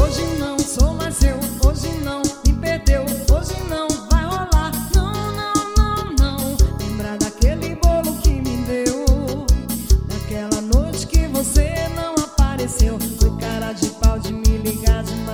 Hoje não sou mais seu, hoje não me perdeu, hoje não vai rolar. Não, não, não, não. Lembra daquele bolo que me deu, daquela noite que você não apareceu. Foi cara de pau de me ligar de novo.